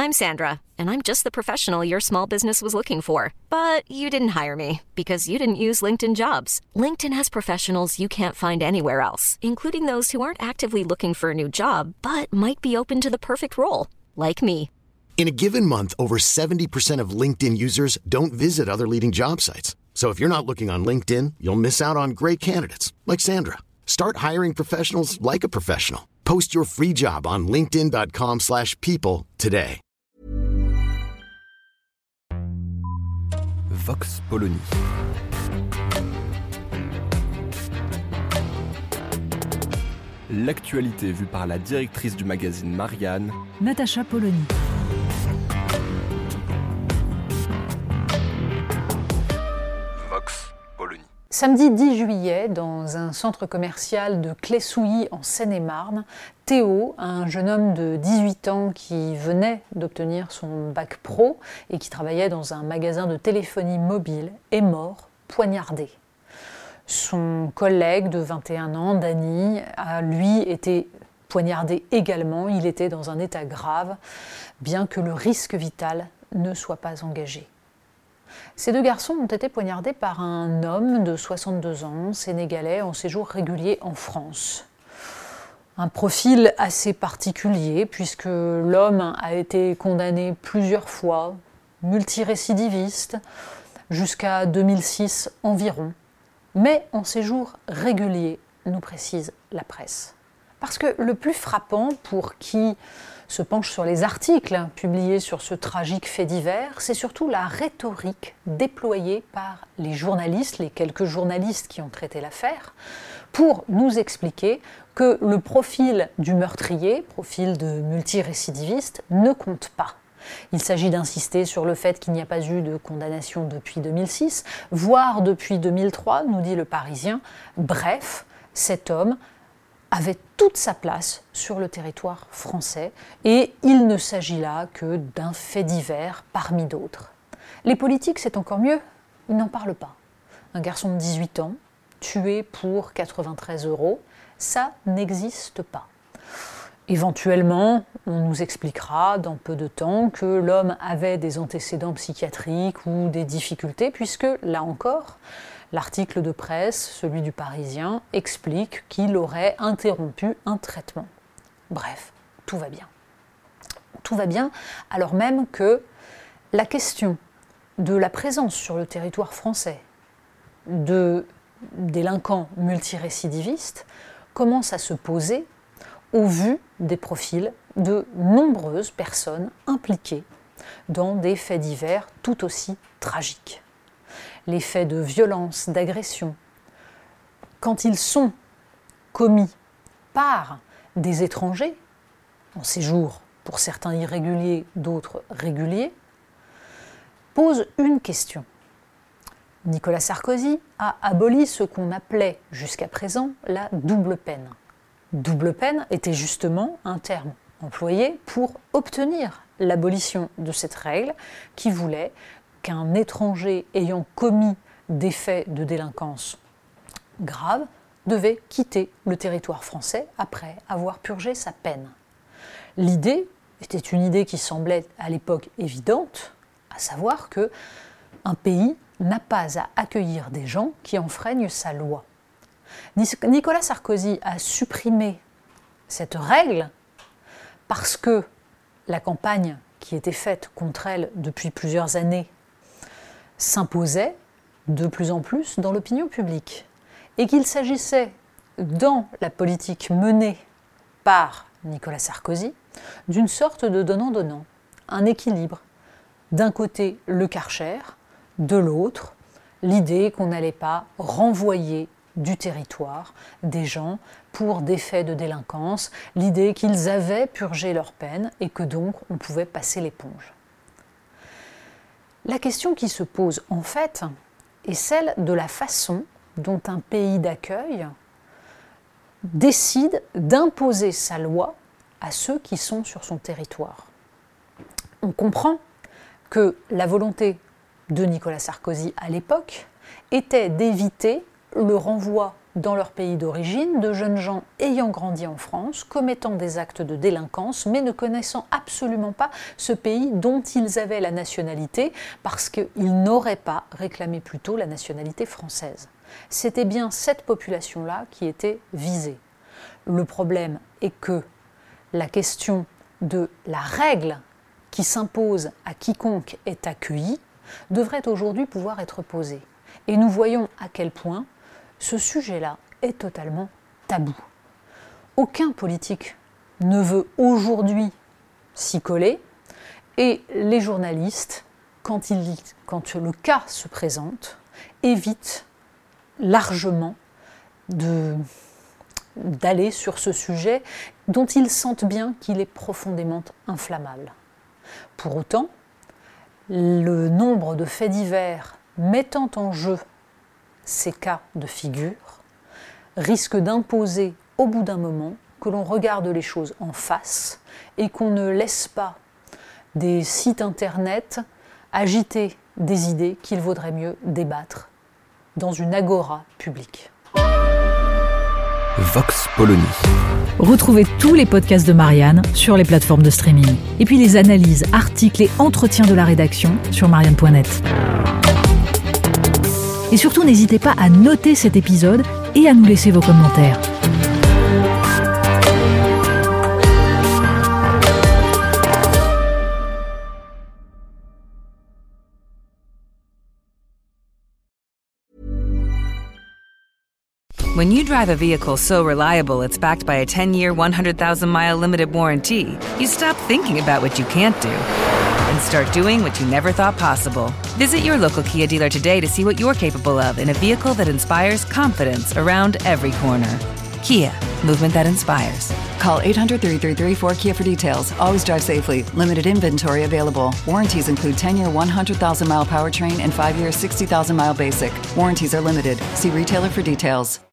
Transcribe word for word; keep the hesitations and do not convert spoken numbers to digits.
I'm Sandra, and I'm just the professional your small business was looking for. But you didn't hire me because you didn't use LinkedIn Jobs. LinkedIn has professionals you can't find anywhere else, including those who aren't actively looking for a new job, but might be open to the perfect role, like me. In a given month, over seventy percent of LinkedIn users don't visit other leading job sites. So if you're not looking on LinkedIn, you'll miss out on great candidates like Sandra. Start hiring professionals like a professional. Post your free job on linkedin.com slash people today. Vox Polony. L'actualité vue par la directrice du magazine Marianne, Natacha Polony. Vox Polony. Samedi dix juillet, dans un centre commercial de Clé-Souilly en Seine-et-Marne, Théo, un jeune homme de dix-huit ans qui venait d'obtenir son bac pro et qui travaillait dans un magasin de téléphonie mobile, est mort, poignardé. Son collègue de vingt et un ans, Dany, a lui été poignardé également. Il était dans un état grave, bien que le risque vital ne soit pas engagé. Ces deux garçons ont été poignardés par un homme de soixante-deux ans, sénégalais, en séjour régulier en France. Un profil assez particulier, puisque l'homme a été condamné plusieurs fois, multirécidiviste, jusqu'à deux mille six environ, mais en séjour régulier, nous précise la presse. Parce que le plus frappant pour qui se penche sur les articles publiés sur ce tragique fait divers, c'est surtout la rhétorique déployée par les journalistes, les quelques journalistes qui ont traité l'affaire, pour nous expliquer que le profil du meurtrier, profil de multirécidiviste, ne compte pas. Il s'agit d'insister sur le fait qu'il n'y a pas eu de condamnation depuis deux mille six, voire depuis deux mille trois, nous dit le Parisien. Bref, cet homme avait toute sa place sur le territoire français et il ne s'agit là que d'un fait divers parmi d'autres. Les politiques, c'est encore mieux, ils n'en parlent pas. Un garçon de dix-huit ans, tué pour quatre-vingt-treize euros, ça n'existe pas. Éventuellement, on nous expliquera dans peu de temps que l'homme avait des antécédents psychiatriques ou des difficultés, puisque, là encore, l'article de presse, celui du Parisien, explique qu'il aurait interrompu un traitement. Bref, tout va bien. Tout va bien, alors même que la question de la présence sur le territoire français de délinquants multirécidivistes commence à se poser au vu des profils de nombreuses personnes impliquées dans des faits divers tout aussi tragiques. Les faits de violence, d'agression, quand ils sont commis par des étrangers, en séjour pour certains irréguliers, d'autres réguliers, posent une question. Nicolas Sarkozy a aboli ce qu'on appelait jusqu'à présent la double peine. Double peine était justement un terme employé pour obtenir l'abolition de cette règle qui voulait qu'un étranger ayant commis des faits de délinquance grave devait quitter le territoire français après avoir purgé sa peine. L'idée était une idée qui semblait à l'époque évidente, à savoir que un pays n'a pas à accueillir des gens qui enfreignent sa loi. Nicolas Sarkozy a supprimé cette règle parce que la campagne qui était faite contre elle depuis plusieurs années s'imposait de plus en plus dans l'opinion publique et qu'il s'agissait, dans la politique menée par Nicolas Sarkozy, d'une sorte de donnant-donnant, un équilibre. D'un côté, le Karcher, de l'autre, l'idée qu'on n'allait pas renvoyer du territoire des gens pour des faits de délinquance, l'idée qu'ils avaient purgé leur peine et que donc on pouvait passer l'éponge. La question qui se pose en fait est celle de la façon dont un pays d'accueil décide d'imposer sa loi à ceux qui sont sur son territoire. On comprend que la volonté de Nicolas Sarkozy à l'époque était d'éviter le renvoi dans leur pays d'origine, de jeunes gens ayant grandi en France, commettant des actes de délinquance, mais ne connaissant absolument pas ce pays dont ils avaient la nationalité, parce qu'ils n'auraient pas réclamé plus tôt la nationalité française. C'était bien cette population-là qui était visée. Le problème est que la question de la règle qui s'impose à quiconque est accueilli devrait aujourd'hui pouvoir être posée. Et nous voyons à quel point ce sujet-là est totalement tabou. Aucun politique ne veut aujourd'hui s'y coller et les journalistes, quand, il, quand le cas se présente, évitent largement de, d'aller sur ce sujet dont ils sentent bien qu'il est profondément inflammable. Pour autant, le nombre de faits divers mettant en jeu ces cas de figure risque d'imposer au bout d'un moment que l'on regarde les choses en face et qu'on ne laisse pas des sites internet agiter des idées qu'il vaudrait mieux débattre dans une agora publique. Vox Polony. Retrouvez tous les podcasts de Marianne sur les plateformes de streaming. Et puis les analyses, articles et entretiens de la rédaction sur marianne point net. Et surtout, n'hésitez pas à noter cet épisode et à nous laisser vos commentaires. When you drive a vehicle so reliable it's backed by a ten-year, one hundred thousand mile limited warranty, you stop thinking about what you can't do and start doing what you never thought possible. Visit your local Kia dealer today to see what you're capable of in a vehicle that inspires confidence around every corner. Kia, movement that inspires. Call eight hundred, three three three, four K I A for details. Always drive safely. Limited inventory available. Warranties include ten-year, one hundred thousand mile powertrain and five-year, sixty thousand mile basic. Warranties are limited. See retailer for details.